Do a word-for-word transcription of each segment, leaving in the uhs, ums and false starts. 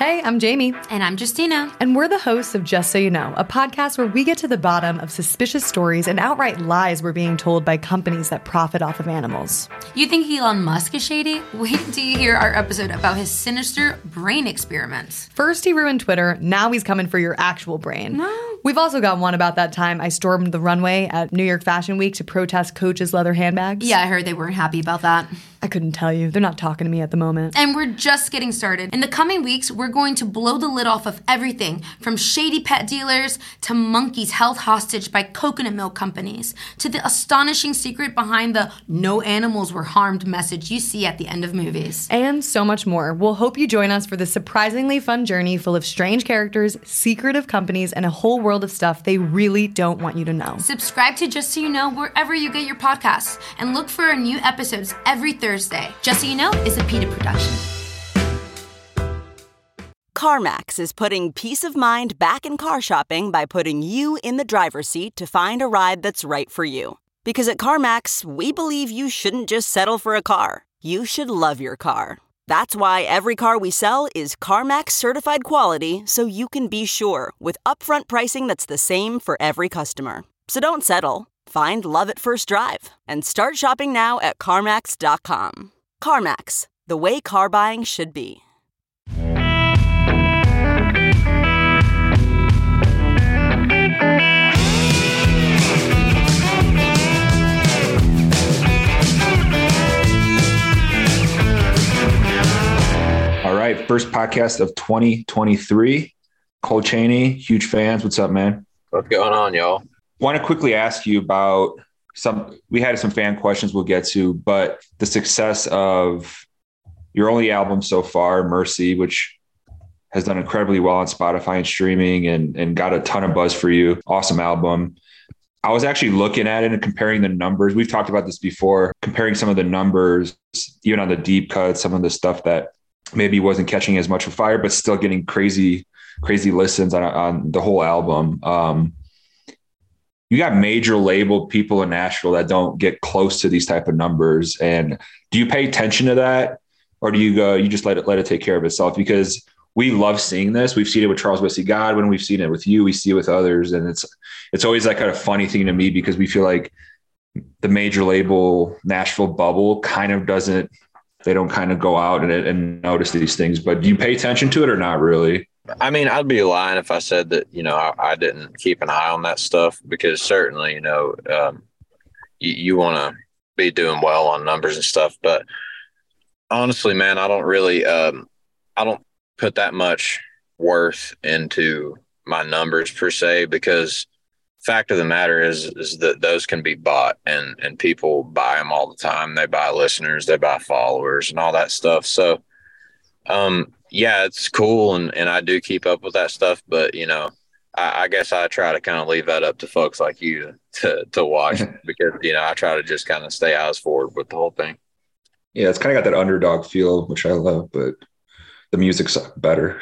Hey, I'm Jamie. And I'm Justina. And we're the hosts of Just So You Know, a podcast where we get to the bottom of suspicious stories and outright lies we're being told by companies that profit off of animals. You think Elon Musk is shady? Wait until you hear our episode about his sinister brain experiments. First he ruined Twitter, now he's coming for your actual brain. No. We've also got one about that time I stormed the runway at New York Fashion Week to protest Coach's leather handbags. Yeah, I heard they weren't happy about that. I couldn't tell you. They're not talking to me at the moment. And we're just getting started. In the coming weeks, we're going to blow the lid off of everything from shady pet dealers to monkeys held hostage by coconut milk companies to the astonishing secret behind the no animals were harmed message you see at the end of movies. And so much more. We'll hope you join us for this surprisingly fun journey full of strange characters, secretive companies, and a whole world of stuff they really don't want you to know. Subscribe to Just So You Know wherever you get your podcasts and look for our new episodes every Thursday. Just So You Know is a PETA production. CarMax is putting peace of mind back in car shopping by putting you in the driver's seat to find a ride that's right for you. Because at CarMax, we believe you shouldn't just settle for a car. You should love your car. That's why every car we sell is CarMax certified quality, so you can be sure with upfront pricing that's the same for every customer. So don't settle. Find love at first drive and start shopping now at CarMax dot com. CarMax, the way car buying should be. All right, first podcast of twenty twenty-three. Cole Cheney, huge fans. What's up, man? What's going on, y'all? Want to quickly ask you about some, we had some fan questions we'll get to, but the success of your only album so far, Mercy, which has done incredibly well on Spotify and streaming and, and got a ton of buzz for you. Awesome album. I was actually looking at it and comparing the numbers. We've talked about this before, comparing some of the numbers, even on the deep cuts, some of the stuff that maybe wasn't catching as much of fire, but still getting crazy, crazy listens on, on the whole album. Um, You got major label people in Nashville that don't get close to these type of numbers. And do you pay attention to that, or do you go, you just let it, let it take care of itself? Because we love seeing this. We've seen it with Charles Wesley Godwin. We've seen it with you. We see it with others. And it's, it's always like kind of funny thing to me because we feel like the major label Nashville bubble kind of doesn't, they don't kind of go out and, and notice these things, but do you pay attention to it or not really? I mean, I'd be lying if I said that, you know, I, I didn't keep an eye on that stuff because certainly, you know, um, you, you want to be doing well on numbers and stuff. But honestly, man, I don't really, um, I don't put that much worth into my numbers per se, because fact of the matter is, is that those can be bought and, and people buy them all the time. They buy listeners, they buy followers and all that stuff. So, um, yeah, it's cool. And, and I do keep up with that stuff, but you know, I, I guess I try to kind of leave that up to folks like you to, to watch because, you know, I try to just kind of stay eyes forward with the whole thing. Yeah. It's kind of got that underdog feel, which I love, but the music's better.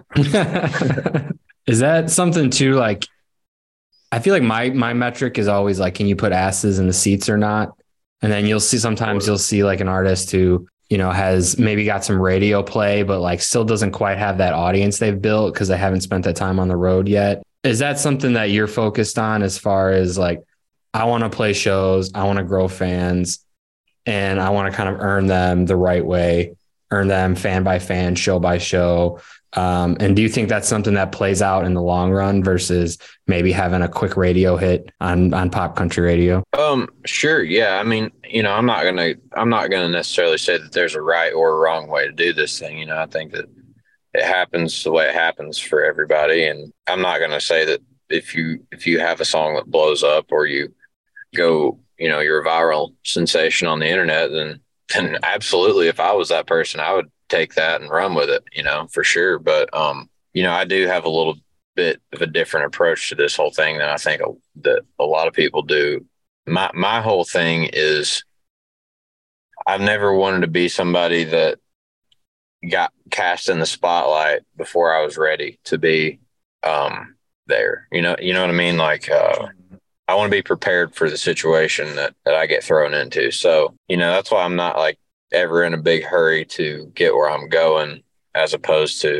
Is that something too? Like, I feel like my, my metric is always like, can you put asses in the seats or not? And then you'll see, sometimes you'll see like an artist who, you know, has maybe got some radio play, but like still doesn't quite have that audience they've built because they haven't spent that time on the road yet. Is that something that you're focused on as far as like, I want to play shows, I want to grow fans, and I want to kind of earn them the right way, earn them fan by fan, show by show? Um, and do you think that's something that plays out in the long run versus maybe having a quick radio hit on, on pop country radio? Um, sure. Yeah. I mean, you know, I'm not going to, I'm not going to necessarily say that there's a right or a wrong way to do this thing. You know, I think that it happens the way it happens for everybody. And I'm not going to say that if you, if you have a song that blows up or you go, you know, you're a viral sensation on the internet, then, then absolutely. If I was that person, I would take that and run with it, you know, for sure. But, um, you know, I do have a little bit of a different approach to this whole thing than I think a, that a lot of people do. My, my whole thing is I've never wanted to be somebody that got cast in the spotlight before I was ready to be, um, there, you know, you know what I mean? Like, uh, I want to be prepared for the situation that, that I get thrown into. So, you know, that's why I'm not like ever in a big hurry to get where I'm going, as opposed to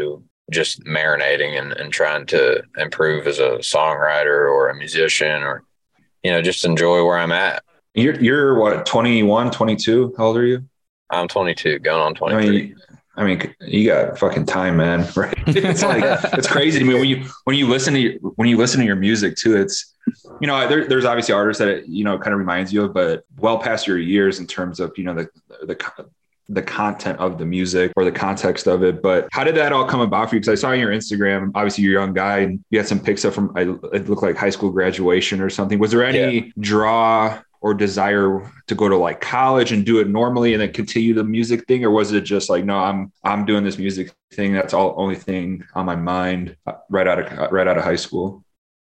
just marinating and, and trying to improve as a songwriter or a musician, or, you know, just enjoy where I'm at. You're, you're what, twenty-one, twenty-two? How old are you? I'm twenty-two, going on twenty-three. I mean, I mean, you got fucking time, man. Right? It's like, it's crazy to me when you, when you listen to, your, when you listen to your music too, it's, you know, there, there's obviously artists that, it, you know, kind of reminds you of, but well past your years in terms of, you know, the, the, the content of the music or the context of it. But how did that all come about for you? Because I saw on your Instagram, obviously you're a young guy and you had some pics up from, it looked like high school graduation or something. Was there any yeah. draw or desire to go to like college and do it normally and then continue the music thing? Or was it just like, no, I'm, I'm doing this music thing. That's all only thing on my mind right out of, right out of high school?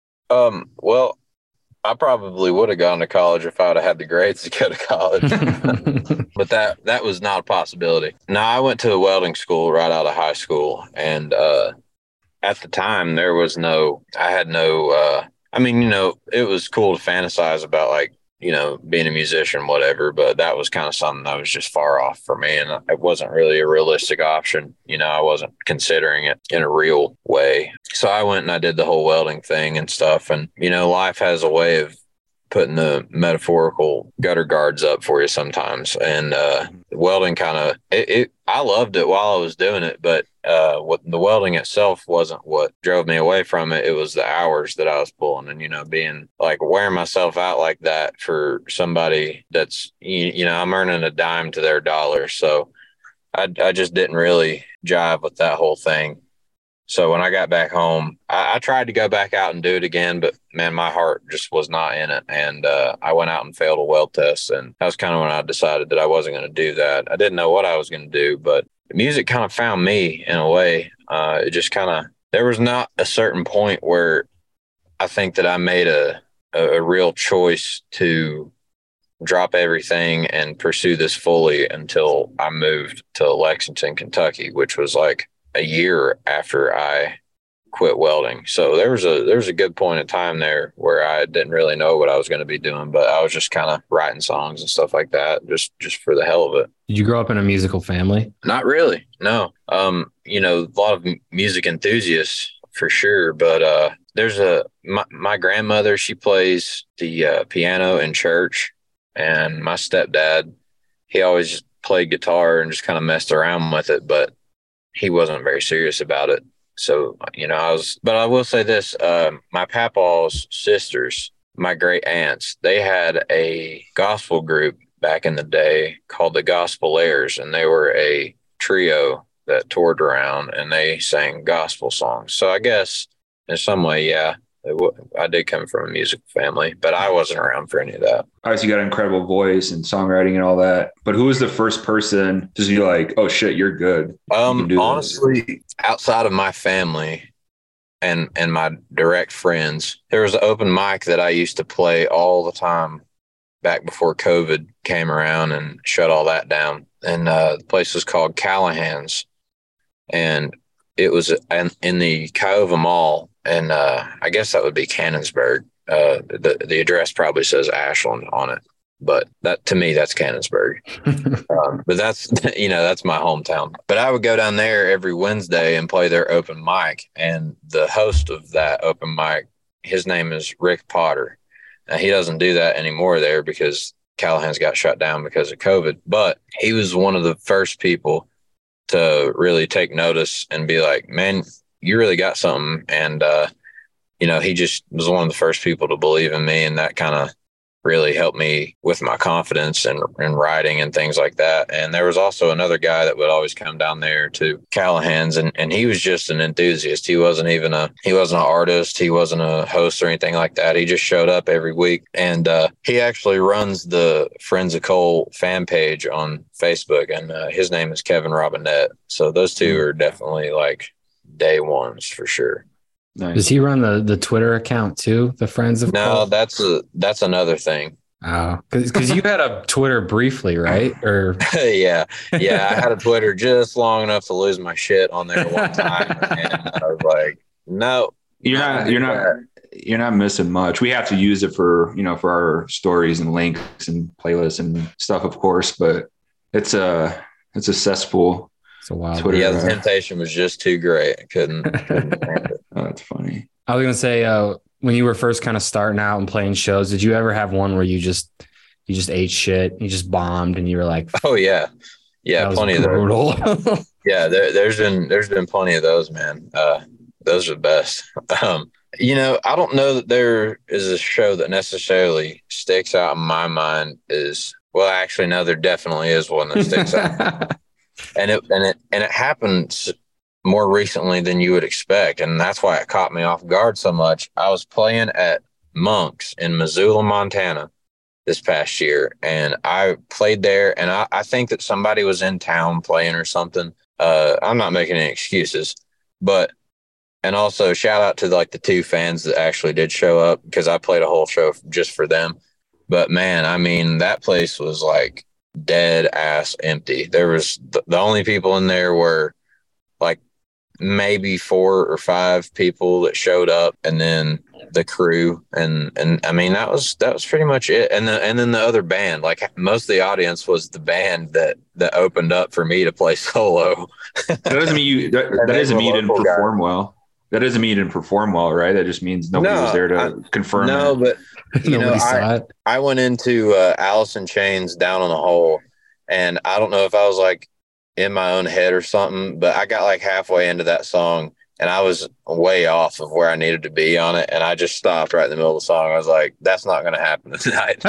Um, well, I probably would have gone to college if I would have had the grades to go to college, but that, that was not a possibility. Now, I went to a welding school right out of high school. And, uh, at the time there was no, I had no, uh, I mean, you know, it was cool to fantasize about like, you know, being a musician, whatever, but that was kind of something that was just far off for me. And it wasn't really a realistic option. You know, I wasn't considering it in a real way. So I went and I did the whole welding thing and stuff. And, you know, life has a way of putting the metaphorical gutter guards up for you sometimes. And uh, welding kind of, it, it, I loved it while I was doing it, but uh, what the welding itself wasn't what drove me away from it. It was the hours that I was pulling and, you know, being like wearing myself out like that for somebody that's, you, you know, I'm earning a dime to their dollar. So I, I just didn't really jive with that whole thing. So when I got back home, I, I tried to go back out and do it again, but man, my heart just was not in it. And uh, I went out and failed a weld test. And that was kind of when I decided that I wasn't going to do that. I didn't know what I was going to do, but music kind of found me in a way. Uh, it just kind of, there was not a certain point where I think that I made a, a, a real choice to drop everything and pursue this fully until I moved to Lexington, Kentucky, which was like a year after I quit welding. So there was a there was a good point in time there where I didn't really know what I was going to be doing, but I was just kind of writing songs and stuff like that, just just for the hell of it. Did you grow up in a musical family? Not really, no. Um, you know, a lot of music enthusiasts for sure, but uh, there's a my, my grandmother. She plays the uh, piano in church, and my stepdad, he always played guitar and just kind of messed around with it, but he wasn't very serious about it. So, you know, I was, but I will say this, uh, my papaw's sisters, my great aunts, they had a gospel group back in the day called the Gospelaires, and they were a trio that toured around and they sang gospel songs. So I guess in some way, yeah, it w- I did come from a musical family, but I wasn't around for any of that. Obviously, you got an incredible voice and songwriting and all that. But who was the first person to be like, "Oh shit, you're good"? Um, you honestly, this. Outside of my family and and my direct friends, there was an open mic that I used to play all the time back before COVID came around and shut all that down. And uh, the place was called Callahan's, and it was in, in the Cuyahoga Mall. And uh, I guess that would be Cannonsburg. Uh, the the address probably says Ashland on it, but that to me that's Cannonsburg. um, but that's you know that's my hometown. But I would go down there every Wednesday and play their open mic. And the host of that open mic, his name is Rick Potter. Now, he doesn't do that anymore there because Callahan's got shut down because of COVID. But he was one of the first people to really take notice and be like, man, you really got something. And, uh, you know, he just was one of the first people to believe in me. And that kind of really helped me with my confidence and, and writing and things like that. And there was also another guy that would always come down there to Callahan's, and, and he was just an enthusiast. He wasn't even a, he wasn't an artist. He wasn't a host or anything like that. He just showed up every week. And uh, he actually runs the Friends of Cole fan page on Facebook, and uh, his name is Kevin Robinette. So those two are definitely like day ones for sure. Nice. Does he run the, the Twitter account too? The Friends of No, Cole? that's a that's another thing. Oh, because you had a Twitter briefly, right? Or yeah, yeah, I had a Twitter just long enough to lose my shit on there one time, and I was like, no, you're not, you're not, you're not missing much. We have to use it for you know for our stories and links and playlists and stuff, of course, but it's a it's a cesspool. So wild. Twitter, Yeah, the uh, temptation was just too great. I couldn't. couldn't stand it. Oh, that's funny. I was gonna say, uh, when you were first kind of starting out and playing shows, did you ever have one where you just you just ate shit, you just bombed, and you were like, Oh yeah, yeah, that was plenty of those. brutal. Yeah, there, there's been there's been plenty of those, man. Uh, those are the best. Um, you know, I don't know that there is a show that necessarily sticks out in my mind. Is well, actually, no, there definitely is one that sticks out, and it and it and it happens more recently than you would expect, and that's why it caught me off guard so much. I was playing at Monk's in Missoula, Montana, this past year, and I played there, and I, I think that somebody was in town playing or something. Uh, I'm not making any excuses, but and also shout out to like the two fans that actually did show up, because I played a whole show just for them. But man, I mean, that place was like dead ass empty. There was th- the only people in there were like maybe four or five people that showed up, and then the crew, and and I mean that was that was pretty much it. And the and then the other band, like most of the audience was the band that that opened up for me to play solo. That doesn't mean you that, that doesn't mean you didn't perform guy. well. That doesn't mean you didn't perform well, right? That just means nobody no, was there to I, confirm. No, that. but you know, I, I went into uh, Alice in Chains Down on the Hole, and I don't know if I was like in my own head or something, but I got like halfway into that song, and I was way off of where I needed to be on it, and I just stopped right in the middle of the song. I was like, that's not going to happen tonight.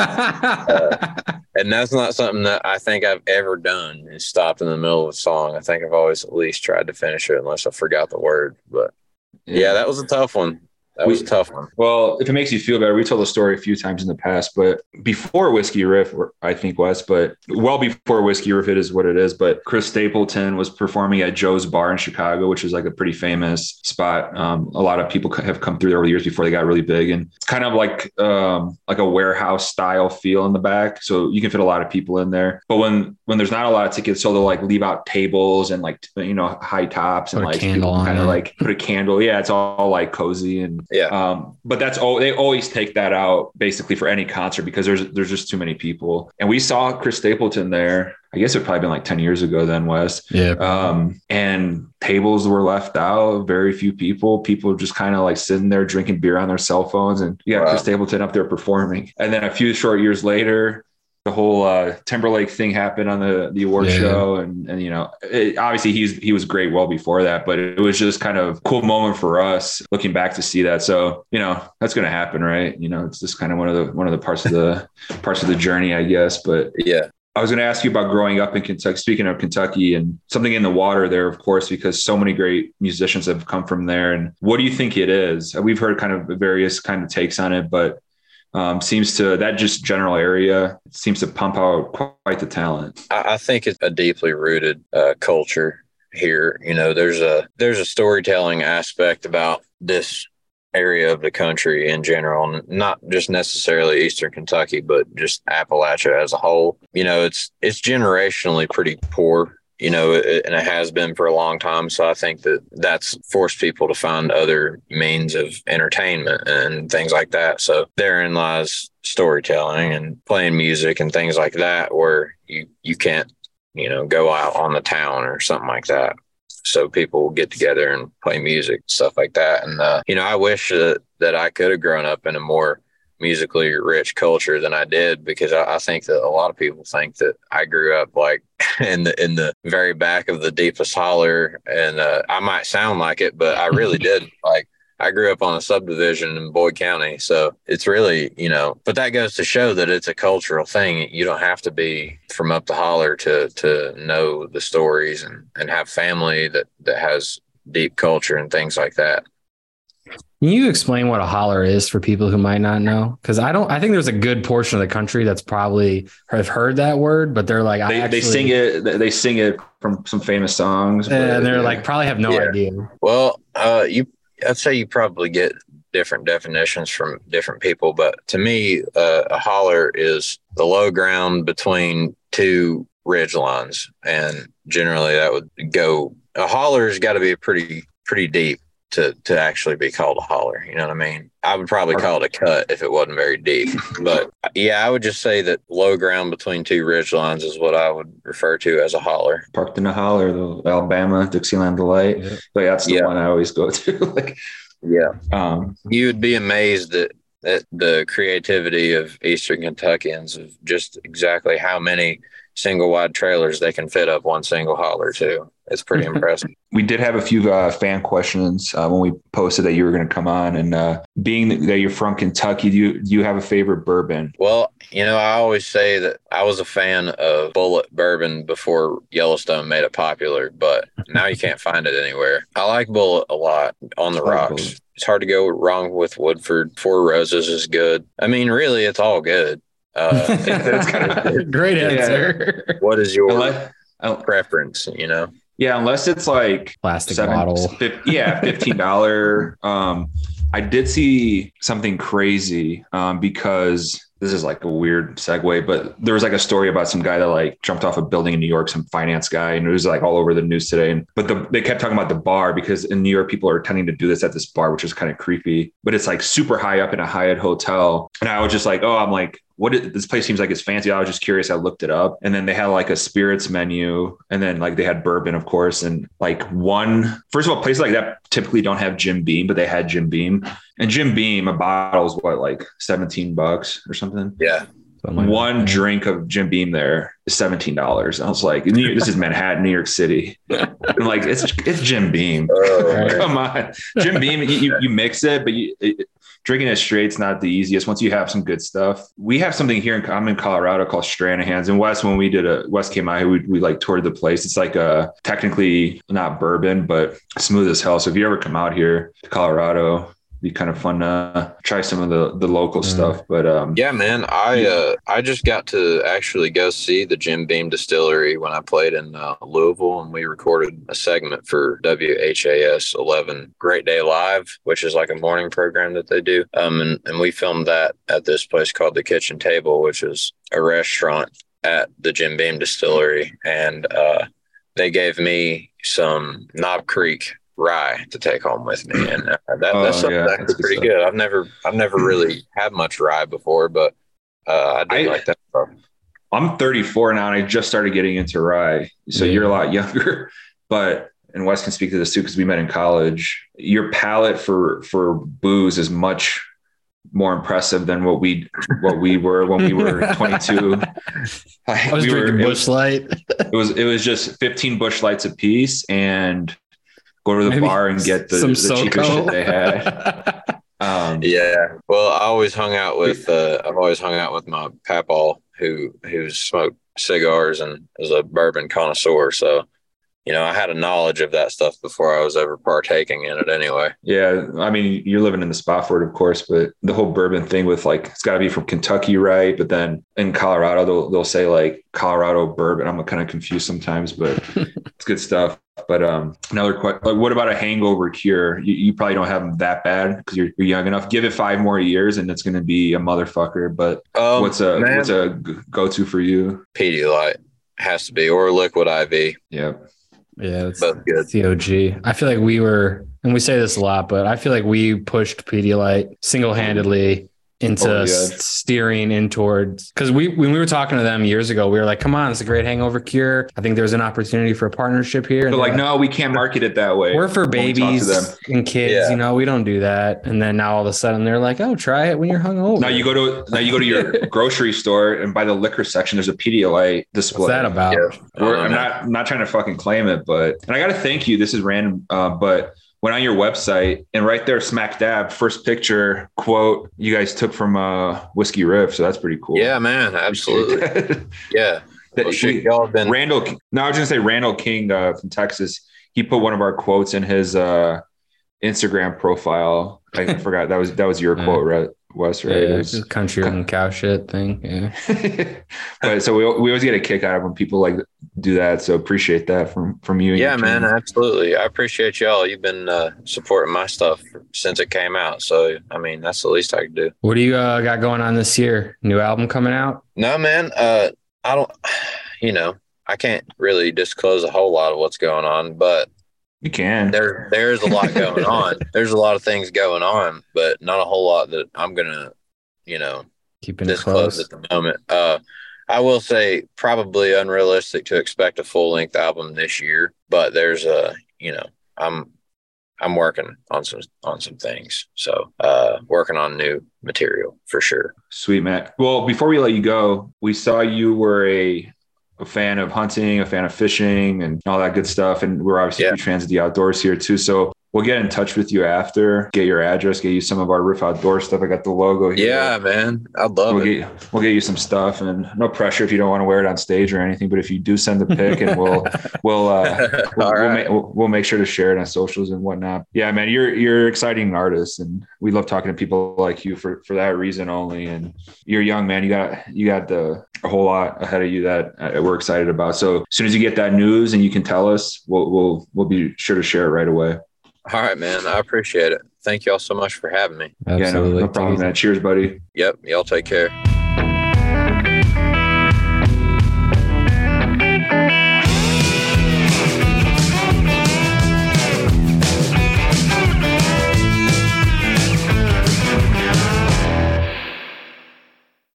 uh, and that's not something that I think I've ever done, is stopped in the middle of a song. I think I've always at least tried to finish it unless I forgot the word. But yeah, yeah that was a tough one. That was we, a tough one. Well, if it makes you feel better, we told the story a few times in the past, but before Whiskey Riff, I think Wes, but well before Whiskey Riff, it is what it is. But Chris Stapleton was performing at Joe's Bar in Chicago, which is like a pretty famous spot. Um, a lot of people have come through there over the years before they got really big, and it's kind of like um, like a warehouse style feel in the back, so you can fit a lot of people in there. But when when there's not a lot of tickets, so they'll like leave out tables and like you know high tops and like kind of like put a candle. Yeah, it's all like cozy and. Yeah. Um, but that's all they always take that out basically for any concert, because there's there's just too many people. And we saw Chris Stapleton there. I guess it probably been like ten years ago then, Wes. Yeah. Um, and tables were left out, very few people. People just kind of like sitting there drinking beer on their cell phones, and you got wow. Chris Stapleton up there performing. And then a few short years later, the whole uh, Timberlake thing happened on the, the award yeah. show. And, and, you know, it, obviously he's, he was great well before that, but it was just kind of a cool moment for us looking back to see that. So, you know, that's going to happen, right? You know, it's just kind of one of the, one of the parts of the parts of the journey, I guess. But yeah, I was going to ask you about growing up in Kentucky, speaking of Kentucky, and something in the water there, of course, because so many great musicians have come from there. And what do you think it is? We've heard kind of various kind of takes on it, but Um, seems to that just general area seems to pump out quite the talent. I, I think it's a deeply rooted uh, culture here. You know, there's a there's a storytelling aspect about this area of the country in general, and not just necessarily Eastern Kentucky, but just Appalachia as a whole. You know, it's it's generationally pretty poor. You know, it, and it has been for a long time. So I think that that's forced people to find other means of entertainment and things like that. So therein lies storytelling and playing music and things like that, where you, you can't, you know, go out on the town or something like that. So people will get together and play music, stuff like that. And, uh, you know, I wish that, that I could have grown up in a more musically rich culture than I did, because I, I think that a lot of people think that I grew up like in the in the very back of the deepest holler, and uh, I might sound like it, but I really did. Like, I grew up on a subdivision in Boyd County, so it's really, you know, but that goes to show that it's a cultural thing. You don't have to be from up the holler to to know the stories and and have family that that has deep culture and things like that. Can you explain what a holler is for people who might not know? Because I don't, I think there's a good portion of the country that's probably have heard that word, but they're like, they, I actually, they sing it, they sing it from some famous songs. But, and they're yeah. like, probably have no yeah. idea. Well, uh, you, I'd say you probably get different definitions from different people, but to me, uh, a holler is the low ground between two ridge lines. And generally that would go, a holler's got to be pretty, pretty deep to to actually be called a holler. You know what I mean? I would probably call it a cut if it wasn't very deep. But yeah, I would just say that low ground between two ridge lines is what I would refer to as a holler. Parked in a holler, the Alabama Dixieland Delight. Yeah. But that's the yeah. one I always go to. like, yeah, um, you would be amazed at, at the creativity of Eastern Kentuckians of just exactly how many single wide trailers they can fit up one single holler too. It's pretty impressive. We did have a few uh, fan questions uh, when we posted that you were going to come on. And uh, being that you're from Kentucky, do you, do you have a favorite bourbon? Well, you know, I always say that I was a fan of Bullet bourbon before Yellowstone made it popular, but now you can't find it anywhere. I like Bullet a lot on the rocks. Bullet. It's hard to go wrong with Woodford. Four Roses is good. I mean, really, it's all good. Uh, that's kind of great answer. Yeah. What is your unless, preference? You know, yeah, unless it's like plastic seven, bottle, fifty, yeah, fifteen dollar. um, I did see something crazy um, because this is like a weird segue, but there was like a story about some guy that like jumped off a building in New York, some finance guy, and it was like all over the news today. And but the, they kept talking about the bar because in New York, people are tending to do this at this bar, which is kind of creepy, but it's like super high up in a Hyatt hotel. And I was just like, oh, I'm like, what is, this place seems like it's fancy. I was just curious. I looked it up, and then they had like a spirits menu, and then like they had bourbon, of course. And like one, first of all, places like that typically don't have Jim Beam, but they had Jim Beam, and Jim Beam, a bottle is what, like seventeen bucks or something. Yeah. Like one that. drink of Jim Beam there is seventeen dollars. I was like, New York, this is Manhattan, New York City. I'm like, it's it's Jim Beam. Oh, come on, Jim Beam. You, you, you mix it, but you, it, drinking it straight's not the easiest. Once you have some good stuff, we have something here in I'm in Colorado called Stranahan's. And Wes, when we did a Wes came out here, we, we like toured the place. It's like a technically not bourbon, but smooth as hell. So if you ever come out here to Colorado, be kind of fun to try some of the, the local mm. stuff. But um, yeah, man, I yeah. uh, I just got to actually go see the Jim Beam Distillery when I played in uh, Louisville, and we recorded a segment for W H A S eleven Great Day Live, which is like a morning program that they do. Um, and, and we filmed that at this place called The Kitchen Table, which is a restaurant at the Jim Beam Distillery. And uh, they gave me some Knob Creek rye to take home with me, and uh, that, oh, that's something yeah, that's pretty good, good. I've never I've never really had much rye before, but uh, I do I, like that stuff. I'm thirty-four now, and I just started getting into rye. So yeah. You're a lot younger, but and Wes can speak to this too because we met in college. Your palate for for booze is much more impressive than what we what we were when we were twenty-two. I was we drinking were, Busch Light. It was it was just fifteen Busch Lights a piece, and go to the Maybe bar and get the, the cheapest shit they had. Um, yeah. Well, I always hung out with, uh, I've always hung out with my papaw who, who smoked cigars and is a bourbon connoisseur. So, you know, I had a knowledge of that stuff before I was ever partaking in it anyway. Yeah. I mean, you're living in the spot for it, of course, but the whole bourbon thing with like, it's got to be from Kentucky, right? But then in Colorado, they'll, they'll say like Colorado bourbon. I'm kind of confused sometimes, but it's good stuff. But um, another question, like, what about a hangover cure? You, you probably don't have them that bad because you're, you're young enough. Give it five more years and it's going to be a motherfucker. But um, what's a man, what's a go-to for you? Pedialyte has to be, or Liquid I V. Yeah. Yeah, it's both good. The O G. I feel like we were, and we say this a lot, but I feel like we pushed Pedialyte single-handedly into oh, yeah. steering in towards, because we when we were talking to them years ago, we were like, come on, it's a great hangover cure. I think there's an opportunity for a partnership here. But like, like, no, we can't market it that way. We're for babies and kids, yeah. you know, we don't do that. And then now all of a sudden they're like, oh, try it when you're hungover. Now you go to now you go to your grocery store and by the liquor section, there's a Pedialyte display. What's that about? Yeah. I'm not I'm not trying to fucking claim it, but and I got to thank you. This is random, uh, but. Went on your website and right there, smack dab, first picture quote you guys took from uh, Whiskey Riff. So that's pretty cool. Yeah, man. Absolutely. yeah. That, well, shit, y'all have been... Randall. No, I was going to say Randall King uh, from Texas. He put one of our quotes in his uh, Instagram profile. I forgot that was that was your yeah. quote, right? Wes, right? Yeah, it's country and cow shit thing. Yeah. But so we we always get a kick out of when people like do that. So appreciate that from from you. And yeah, man, absolutely. I appreciate y'all. You've been uh, supporting my stuff since it came out. So I mean, that's the least I could do. What do you uh, got going on this year? New album coming out? No, man. Uh, I don't. You know, I can't really disclose a whole lot of what's going on, but You can. There, there's a lot going on. There's a lot of things going on, but not a whole lot that I'm gonna, you know, Keeping it disclose close. at the moment. Uh, I will say probably unrealistic to expect a full length album this year, but there's a, you know, I'm, I'm working on some on some things. So uh, working on new material for sure. Sweet, man. Well, before we let you go, we saw you were a, a fan of hunting, a fan of fishing and all that good stuff. And we're obviously Yeah. huge fans of the outdoors here too. So we'll get in touch with you after, get your address, get you some of our Riff Outdoor stuff. I got the logo here. Yeah, man. I'd love We'll it. get, we'll get you some stuff, and no pressure if you don't want to wear it on stage or anything. But if you do send a pic, and we'll we'll uh, we'll, All we'll, right. ma- we'll, we'll make sure to share it on socials and whatnot. Yeah, man, you're you're an exciting artist, and we love talking to people like you for for that reason only. And you're young, man. You got you got the a whole lot ahead of you that uh, we're excited about. So as soon as you get that news and you can tell us, we'll we'll we'll be sure to share it right away. All right, man. I appreciate it. Thank y'all so much for having me. Absolutely. Yeah, no, no problem, man. Cheers, buddy. Yep. Y'all take care.